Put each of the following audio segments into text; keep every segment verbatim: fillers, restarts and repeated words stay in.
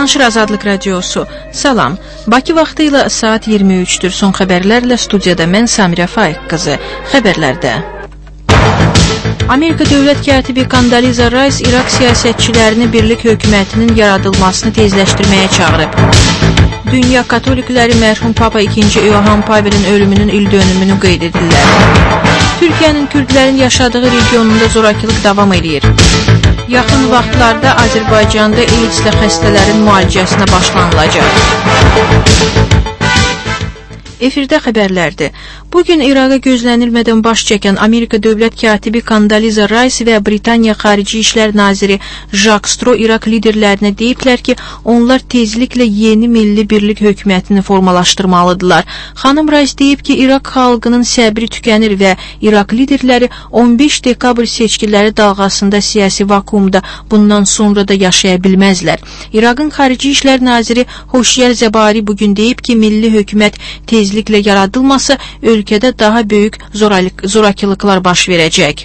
Danışır Azadlıq Radiosu. Salam. Bakı vaxtı ilə saat iyirmi üçdür. Son xəbərlərlə studiyada mən Samirə Faiq qızı. Xəbərlərdə. Amerika dövlət katibi Condoleezza Rice İraq siyasətçilərini birlik hökumətinin yaradılmasını tezləşdirməyə çağırıb. Dünya katolikləri mərhum Papa ikinci Yohan Pavel'in ölümünün ildönümünü qeyd edirlər. Türkiyənin Kürdlərin yaşadığı regionunda zorakılıq davam edir. Yaxın vaxtlarda Azərbaycanda AIDS-lə xəstələrin müalicəsinə başlanılacaq. Efirdə xəbərlərdir. Bugün İraqa gözlənilmədən baş çəkən Amerika dövlət katibi Condoleezza Rice və Britaniya Xarici İşlər Naziri Jacques Straw İraq liderlərinə deyiblər ki, onlar tezliklə yeni milli birlik hökumətini formalaşdırmalıdırlar. Xanım Rice deyib ki, İraq xalqının səbri tükənir və İraq liderləri on beş dekabr seçkiləri dalğasında siyasi vakuumda bundan sonra da yaşaya bilməzlər. İraqın Xarici İşlər Naziri Xoşyar Zəbari bugün deyib ki, milli hökumət tezliklə yaradılmasa, ölkədə daha böyük zorakılıqlar baş verəcək.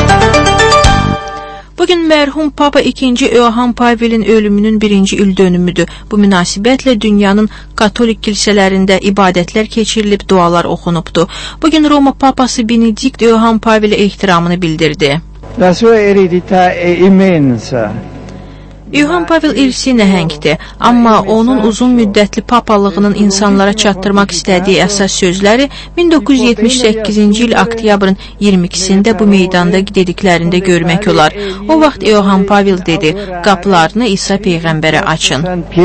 Bugün mərhum Papa ikinci Yohan Pavel'in ölümünün birinci ildönümüdür. Bu münasibətlə dünyanın katolik kilsələrində ibadətlər keçirilib, dualar oxunubdu. Bugün Roma Papası Benedikt Yohan Pavel'e ehtiramını bildirdi. La sua eredità è immensa. Yohan Pavel irsi nəhəngdir, amma onun uzun müddətli papalığının insanlara çatdırmaq istədiyi əsas sözləri min doqquz yüz yetmiş səkkizinci il oktyabrın iyirmi ikisində bu meydanda dediklərində görmək olar. O vaxt Yohan Pavel dedi, qapılarını İsa Peyğəmbərə açın.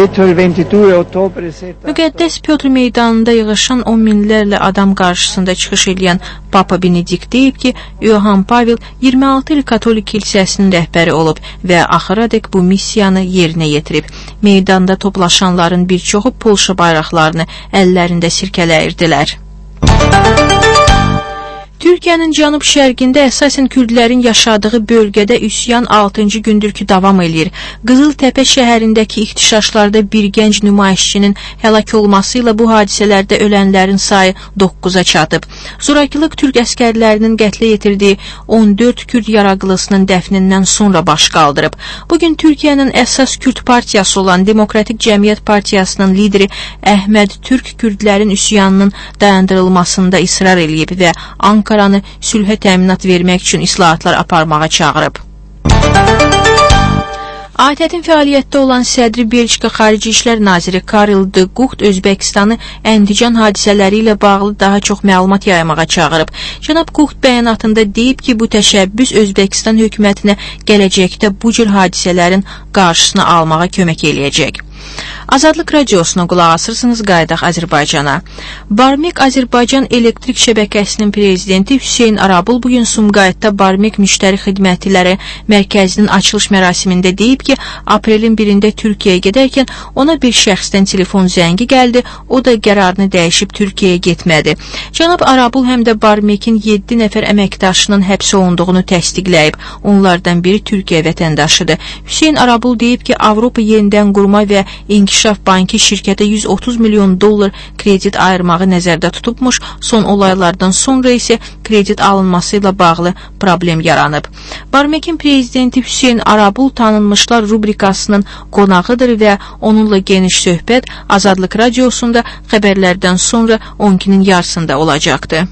Müqəddəs Pyotr meydanında yığışan on minlərlə adam qarşısında çıxış edən Papa Benedikt deyib ki, Yohan Pavel iyirmi altı il katolik kilsəsinin rəhbəri olub və axıradək bu missiyanı yerinə yetirib. Meydanda toplaşanların bir çoxu Polşa bayraqlarını əllərində sirkələyirdilər. Türkiyənin cənub-şərqində əsasən Kürdlərin yaşadığı bölgədə üsyan altıncı gündür ki davam edir. Qızıltəpə şəhərindəki ixtişaşlarda bir gənc nümayişçinin həlak olması ilə bu hadisələrdə ölənlərin sayı doqquza çatıb. Zorakılıq Türk əskərlərinin qətlə yetirdiyi on dörd Kürd yaraqlısının dəfnindən sonra baş qaldırıb. Bugün Türkiyənin əsas Kürd partiyası olan Demokratik Cəmiyyət Partiyasının lideri Əhməd Türk Kürdlərin üsyanının dayandırılmasında israr eləyib və Ankaranı sülhə təminat vermək üçün islahatlar aparmağa çağırıb. A T Ə-in fəaliyyətdə olan sədri Belçika Xarici İşlər Naziri Karel de Gucht Özbəkistanı Əndican hadisələri ilə bağlı daha çox məlumat yaymağa çağırıb. Cənab Gucht bəyanatında deyib ki, bu təşəbbüs Özbəkistan hökumətinə gələcəkdə bu cür hadisələrin qarşısını almağa kömək eləyəcək. Azadlıq Radiosuna qulaq asırsınız, qayıdaq Azərbaycana. Barmik Azərbaycan Elektrik Şəbəkəsinin prezidenti Hüseyn Arabul bugün Sumqayıtda Barmik Müştəri Xidmətləri Mərkəzinin açılış mərasimində deyib ki, aprelin birində Türkiyəyə gedərkən ona bir şəxsdən telefon zəngi gəldi, o da qərarını dəyişib Türkiyəyə getmədi. Cənab Arabul həm də Barmikin yeddi nəfər əməkdaşının həbs olunduğunu təsdiqləyib. Onlardan biri Türkiyə vətəndaşıdır. Hüseyn Arabul deyib ki, Avropa Yenidən Qurma və İnkişaf Banki şirkətə yüz otuz milyon dollar kredit ayırmağı nəzərdə tutubmuş, son olaylardan sonra isə kredit alınması ilə bağlı problem yaranıb. Barmekin prezidenti Hüseyn Arabul tanınmışlar rubrikasının qonağıdır və onunla geniş söhbət Azadlıq Radiosunda xəbərlərdən sonra on ikinin yarısında olacaqdı.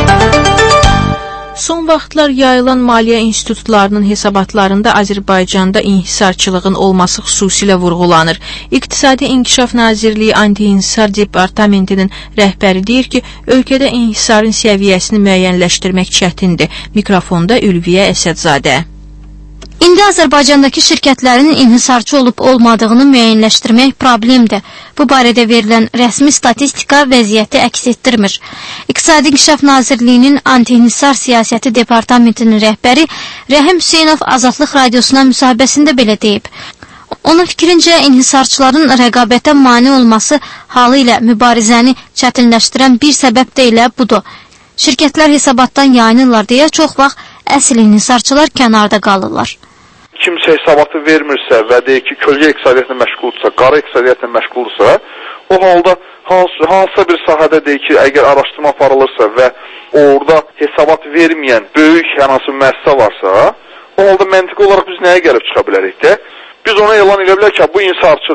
Son vaxtlar yayılan maliyyə institutlarının hesabatlarında Azərbaycanda inhisarçılığın olması xüsusilə vurğulanır. İqtisadi İnkişaf Nazirliyi Anti-İnhisar Departamentinin rəhbəri deyir ki, ölkədə inhisarın səviyyəsini müəyyənləşdirmək çətindir. Mikrofonda Ülviyə Əsədzadə. İndi Azərbaycandakı şirkətlərin inhisarçı olub-olmadığını müəyyənləşdirmək problemdir. Bu barədə verilən rəsmi statistika vəziyyəti əks etdirmir. İqtisadi İnkişaf Nazirliyinin Anti-İnhisar Siyasəti Departamentinin rəhbəri Rəhim Hüseynov Azadlıq Radiosuna müsahibəsində belə deyib. Onun fikrincə, inhisarçıların rəqabətə mane olması halı ilə mübarizəni çətinləşdirən bir səbəb də elə budur. Şirkətlər hesabatdan yayınırlar deyə çox vaxt əsl inhisarçılar kənarda qalırlar. Kimsə hesabatı vermirsə və deyir ki, kölgə iqtisadiyyatla məşğuldursa, qara iqtisadiyyatla məşğuldursa, o halda hansı, hansısa bir sahədə deyir ki, əgər araşdırma aparılırsa və orada hesabat verməyən böyük hansı müəssisə varsa, o halda məntiqi olaraq biz nəyə gəlib çıxa bilərik də? Biz ona elan edə bilər ki, bu inhisarçıdır.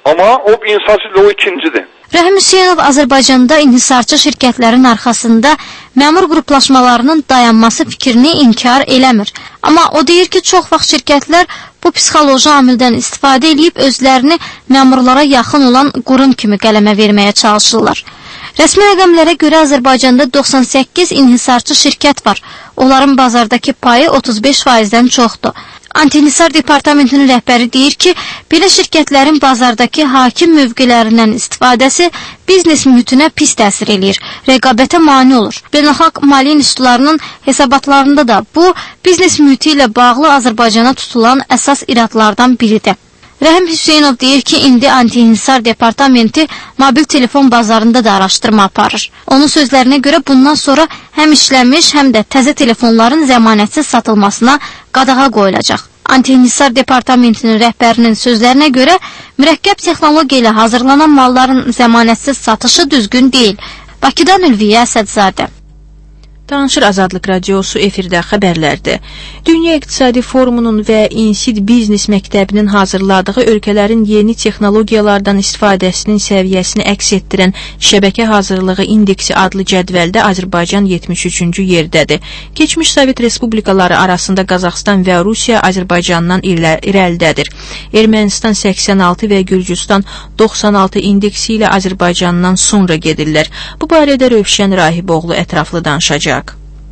Amma o inhisarçı o ikincidir. Rəhim Hüseynov Azərbaycanda inhisarçı şirkətlərin arxasında məmur qruplaşmalarının dayanması fikrini inkar eləmir. Amma o deyir ki, çox vaxt şirkətlər bu psixoloji amildən istifadə edib özlərini məmurlara yaxın olan qurum kimi qələmə verməyə çalışırlar. Rəsmi rəqəmlərə görə Azərbaycanda doxsan səkkiz inhisarçı şirkət var. Onların bazardakı payı otuz beş faizdən çoxdur. Antihisar departamentinin rəhbəri deyir ki, belə şirkətlərin bazardakı hakim mövqelərindən istifadəsi biznes mühitinə pis təsir eləyir, rəqabətə mane olur. Beynəlxalq maliyyə institutlarının hesabatlarında da bu, biznes mühiti ilə bağlı Azərbaycana tutulan əsas iradlardan biridir. Rəhim Hüseynov deyir ki, indi Antihisar departamenti mobil telefon bazarında da araşdırma aparır. Onun sözlərinə görə bundan sonra həm işlənmiş, həm də təzə telefonların zəmanətsiz satılmasına qadağa qoyulacaq. Antihisar departamentinin rəhbərinin sözlərinə görə mürəkkəb texnologiya ilə hazırlanan malların zəmanətsiz satışı düzgün deyil. Bakıdan Ülviyə Əsədzadə. Danışır Azadlıq Radiosu efirdə xəbərlərdir. Dünya İqtisadi Forumunun və İnsid Biznes Məktəbinin hazırladığı ölkələrin yeni texnologiyalardan istifadəsinin səviyyəsini əks etdirən şəbəkə hazırlığı indeksi adlı cədvəldə Azərbaycan yetmiş üçüncü yerdədir. Keçmiş Sovet Respublikaları arasında Qazaxstan və Rusiya Azərbaycandan irəlidədir. Ermənistan səksən altı və Gürcüstan doxsan altı indeksi ilə Azərbaycandan sonra gedirlər. Bu barədə Rövşən Rahiboğlu ətraflı danışacaq.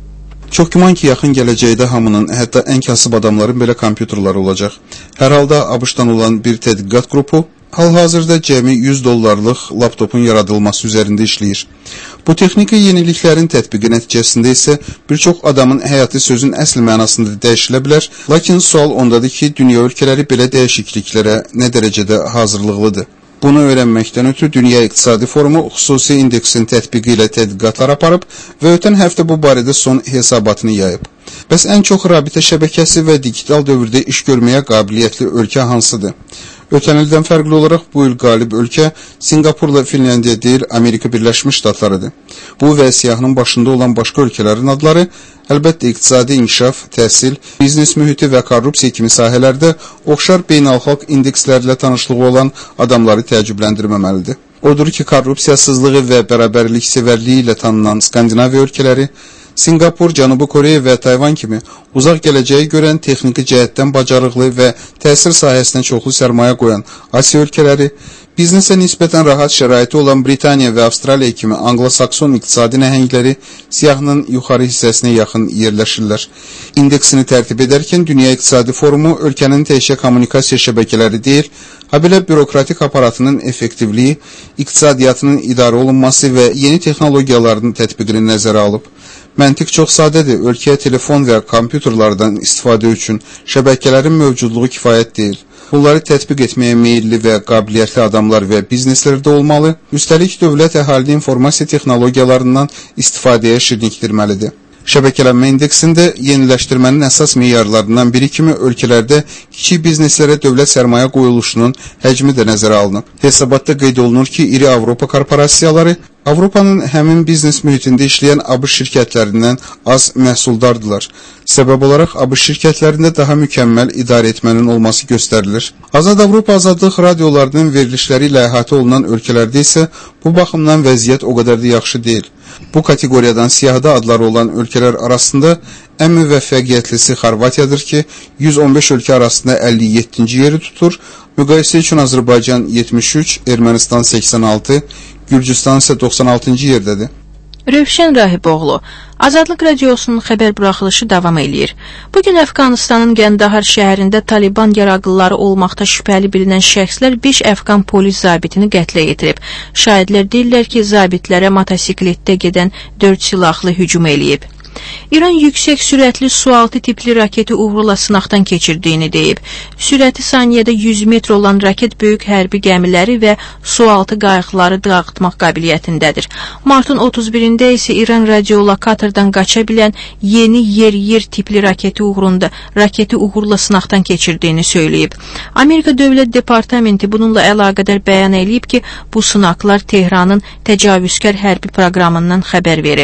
Çox güman ki, yaxın gələcəkdə hamının, hətta ən kasıb adamların belə kompüterləri olacaq. Hər halda ABŞ-dan olan bir tədqiqat qrupu hal-hazırda cəmi yüz dollarlıq laptopun yaradılması üzərində işləyir. Bu texniki yeniliklərin tətbiqi nəticəsində isə bir çox adamın həyatı sözün əsl mənasında dəyişilə bilər, lakin sual ondadır ki, dünya ölkələri belə dəyişikliklərə nə dərəcədə hazırlıqlıdır. Bunu öyrənməkdən ötürü Dünya İqtisadi Forumu xüsusi indeksin tətbiqi ilə tədqiqatlar aparıb və ötən həftə bu barədə son hesabatını yayıb. Bəs ən çox rabitə şəbəkəsi və digital dövrdə iş görməyə qabiliyyətli ölkə hansıdır? Ötən ildən fərqli olaraq bu il qalib ölkə Singapurla Finlandiya deyil, Amerika Birləşmiş Ştatlarıdır. Bu və siyahının başında olan başqa ölkələrin adları əlbəttə iqtisadi inkişaf, təhsil, biznes mühiti və korrupsiya kimi sahələrdə oxşar beynəlxalq indekslərlə tanışlığı olan adamları təəccübləndirməməlidir. Odur ki, korrupsiyasızlığı və bərabərlik sevərliyi ilə tanınan Skandinaviya ölkələri, Singapur, Cənubi Koreya və Tayvan kimi uzaq gələcəyi görən, texniki cəhətdən bacarıqlı və təsir sahəsinə çoxlu sərmayə qoyan Asiya ölkələri, biznesə nisbətən rahat şəraiti olan Britaniya və Avstraliya kimi Anglo-Sakson iqtisadi nəhəngləri siyahının yuxarı hissəsinə yaxın yerləşirlər. İndeksini tərtib edərkən Dünya İqtisadi Forumu ölkənin təkcə kommunikasiya şəbəkələri deyil, habelə bürokratik aparatının effektivliyi, iqtisadiyyatının idarə olunması və yeni texnologiyaların tətbiqini nəzərə alıb. Məntiq çox sadədir, ölkəyə telefon və kompüterlardan istifadə üçün şəbəkələrin mövcudluğu kifayət deyil. Bunları tətbiq etməyə meyilli və qabiliyyətli adamlar və bizneslərdə olmalı, üstəlik dövlət əhali informasiya texnologiyalarından istifadəyə şirinlikdirməlidir. Şəbəkələnmə indeksində yeniləşdirmənin əsas meyarlarından biri kimi ölkələrdə kiçik bizneslərə dövlət sərmayə qoyuluşunun həcmi də nəzərə alınıb. Hesabatda qeyd olunur ki, iri Avropa korporasiyaları Avropanın həmin biznes mühitində işləyən ABŞ şirkətlərindən az məhsuldardırlar. Səbəb olaraq ABŞ şirkətlərində daha mükəmməl idarə etmənin olması göstərilir. Azad Avropa azadlıq radiolarının verilişləri ilə əhatə olunan ölkələrdə isə bu baxımdan vəziyyət o qədər də yaxşı deyil. Bu kateqoriyadan siyahıda adları olan ölkələr arasında ən müvəffəqiyyətlisi Xorvatiyadır ki, yüz on beş ölkə arasında əlli yeddinci yeri tutur. Müqayisə üçün Azərbaycan yetmiş üç, Ermənistan səksən altı, Gürcüstan isə doxsan altıncı yerdədir. Rövşən Rahiboğlu, Azadlıq Radiosunun xəbər buraxılışı davam eləyir. Bugün Əfqanistanın Qəndahar şəhərində Taliban yaraqlıları olmaqda şübhəli bilinən şəxslər beş Əfqan polis zabitini qətlə yetirib. Şahidlər deyirlər ki, zabitlərə motosikletdə gedən dörd silahlı hücum eləyib. İran yüksək sürətli sualtı tipli raketi uğurla sınaqdan keçirdiyini deyib. Sürəti saniyədə yüz metr olan raket böyük hərbi gəmiləri və sualtı qayıqları dağıtmaq qabiliyyətindədir. Martın otuz birində isə İran radiolokatordan qaça bilən yeni yer-yer tipli raketi uğrunda raketi uğurla sınaqdan keçirdiyini söyləyib. Amerika Dövlət Departamenti bununla əlaqədar bəyan eləyib ki, bu sınaqlar Tehranın təcavüzkar hərbi proqramından xəbər verir.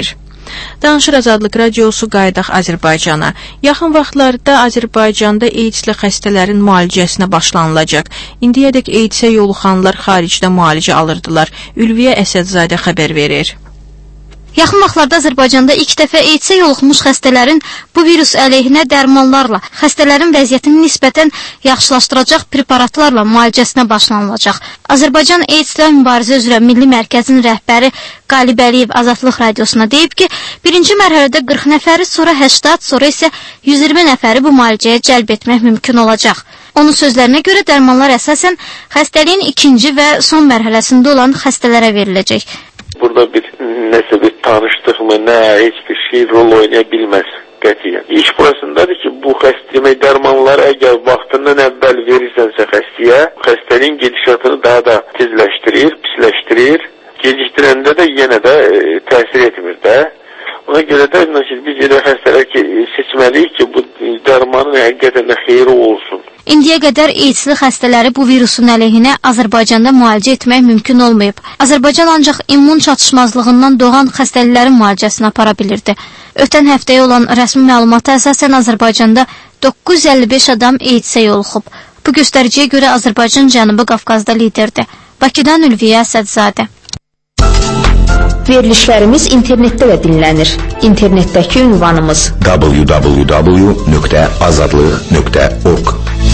Danışır Azadlıq Radiosu qayıdaq Azərbaycana. Yaxın vaxtlarda Azərbaycanda AIDS-li xəstələrin müalicəsinə başlanılacaq. İndiyədək AIDS-ə yoluxanlar xaricdə müalicə alırdılar. Ülviyə Əsədzadə xəbər verir. Yaxın vaxtlarda Azərbaycanda ilk dəfə AIDS-ə yoluxmuş xəstələrin bu virus əleyhinə dərmanlarla, xəstələrin vəziyyətini nisbətən yaxşılaşdıracaq preparatlarla müalicəsinə başlanılacaq. Azərbaycan AIDS-lə mübarizə üzrə Milli Mərkəzin rəhbəri Qalib Əliyev Azadlıq Radiosuna deyib ki, birinci mərhələdə qırx nəfəri, sonra səksən, sonra isə yüz iyirmi nəfəri bu müalicəyə cəlb etmək mümkün olacaq. Onun sözlərinə görə dərmanlar əsasən xəstəliyin ikinci və son mərhələsində olan xəstələrə veriləcək. Burada bir nəsə bir tanışdıq mı, nə, heç bir şey rol oynaya bilməz qətiyyən. İş burasındadır ki, bu xəstəmə dərmanları əgər vaxtından əvvəl verirsənsə xəstəyə, xəstəliyin gedişatını daha da tezləşdirir, pisləşdirir. Gecikdirəndə də yenə də e, təsir etmir də. Ona görə də biz elə xəstələr ki, seçməliyik ki, bu dərmanın həqiqətən də xeyri olsun. İndiyə qədər AIDS-li xəstələri bu virusun əleyhinə Azərbaycanda müalicə etmək mümkün olmayıb. Azərbaycan ancaq immun çatışmazlığından doğan xəstəliklərin müalicəsini apara bilirdi. Ötən həftəyə olan rəsmi məlumata əsasən Azərbaycanda doqquz yüz əlli beş adam AIDS-ə yoluxub. Bu göstəriciyə görə Azərbaycan Cənubi Qafqazda liderdir. Bakıdan Ülviyə Əsədzadə. Verilişlərimiz internetdə də dinlənir. İnternetdəki ünvanımız w w w nöqtə azadlıq nöqtə org.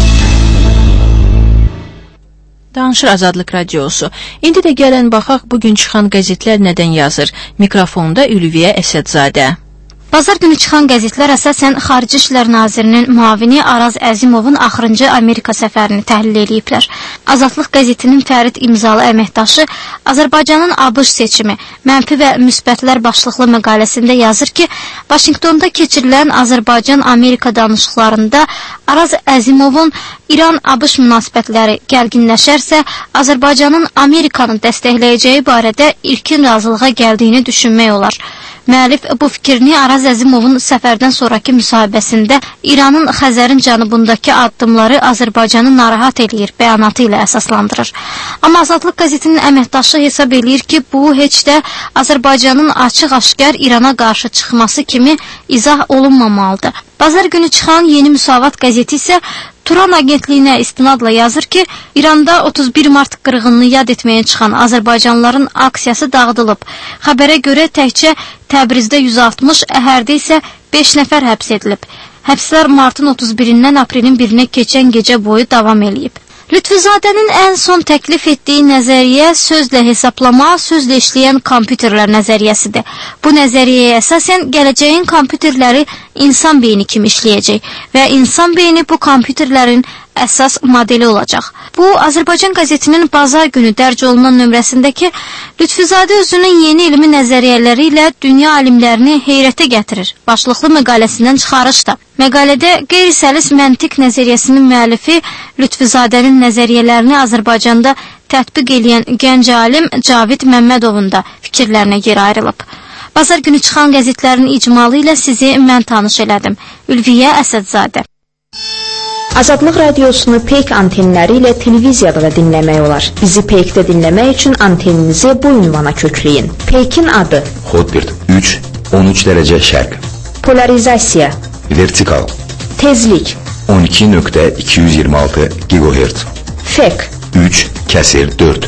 Danışır Azadlıq Radiosu. İndi də gələn baxaq bugün çıxan qəzetlər nədən yazır. Mikrofonda Ülviyə Əsədzadə. Bazar günü çıxan qəzetlər əsasən Xarici İşlər Nazirinin müavini Araz Əzimovun axırıncı Amerika səfərini təhlil ediblər. Azadlıq qəzetinin Fərid imzalı əməkdaşı Azərbaycanın ABŞ seçimi, mənfi və müsbətlər başlıqlı məqaləsində yazır ki, Vaşinqtonda keçirilən Azərbaycan-Amerika danışıqlarında Araz Əzimovun İran-ABŞ münasibətləri gərginləşərsə, Azərbaycanın Amerikanı dəstəkləyəcəyi barədə ilkin razılığa gəldiyini düşünmək olar. Müəllif bu fikrini Araz Əzimovun səfərdən sonraki müsahibəsində İranın Xəzərin cənubundakı addımları Azərbaycanı narahat eləyir bəyanatı ilə əsaslandırır. Amma Azadlıq qəzetinin əməkdaşı hesab eləyir ki, bu heç də Azərbaycanın açıq-aşkar İrana qarşı çıxması kimi izah olunmamalıdır. Bazar günü çıxan Yeni Müsavat qəzeti isə Turan agentliyinə istinadla yazır ki, İranda otuz bir mart qırğınını yad etməyə çıxan Azərbaycanlıların aksiyası dağıdılıb. Xəbərə görə təkcə Təbrizdə yüz altmış, Əhərdə isə beş nəfər həbs edilib. Həbslər martın otuz birindən aprelin birinə keçən gecə boyu davam eləyib. Lütfuzadənin ən son təklif etdiyi nəzəriyyə sözlə hesablama, sözlə işləyən kompüterlər nəzəriyyəsidir. Bu nəzəriyyəyə əsasən gələcəyin kompüterləri insan beyni kimi işləyəcək və insan beyni bu kompüterlərin əsas modeli olacaq. Bu, Azərbaycan qəzetinin bazar günü dərc olunan nömrəsindəki Lütfüzadə özünün yeni elmi nəzəriyyələri ilə dünya alimlərini heyrətə gətirir. Başlıqlı məqaləsindən çıxarışdır. Məqalədə qeyri-səlis məntiq nəzəriyyəsinin müəllifi Lütfuzadənin nəzəriyyələrini Azərbaycanda tətbiq edən gənc alim Cavid Məmmədovun da fikirlərinə yer ayrılıb. Bazar günü çıxan qəzetlərin icmalı ilə sizi mən tanış elədim. Ülviyə Əsədzadə. Azadlıq Radiosunu Peyk antenləri ilə televiziyada da dinləmək olar. Bizi Peykdə dinləmək üçün anteninizi bu ünvana kökləyin. Peykin adı Hotbird üç on üç dərəcə şərq. Polarizasiya Vertikal. Tezlik on iki nöqtə iki yüz iyirmi altı gigahertz. Fek üç kəsir dörd.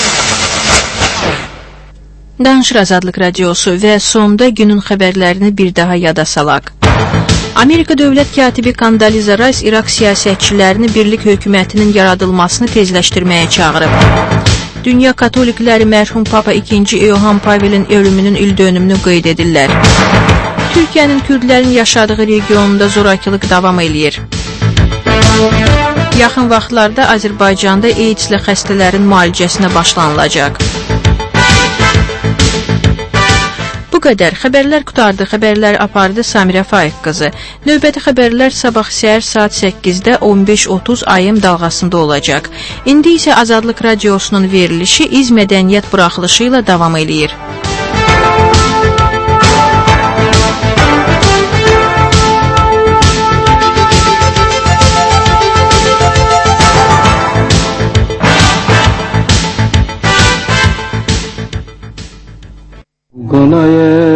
Danışır Azadlıq Radiosu və sonda günün xəbərlərini bir daha yada salaq. Amerika dövlət katibi Kondoliza Rice İraq siyasətçilərini birlik hökumətinin yaradılmasını tezləşdirməyə çağırıb. Dünya katolikləri mərhum Papa ikinci Yohan Pavelin ölümünün ildönümünü qeyd edirlər. Türkiyənin kürdlərin yaşadığı regionunda zorakılıq davam eləyir. Yaxın vaxtlarda Azərbaycanda AIDS-li xəstələrin müalicəsinə başlanılacaq. Bu qədər. Xəbərlər qutardı. Xəbərləri apardı Samirə Faiq qızı. Növbəti xəbərlər sabah səhər saat səkkizdə on beş otuz A M dalğasında olacaq. İndi isə Azadlıq Radiosunun verilişi İz Mədəniyyət buraxılışı ilə davam eləyir. Gönaya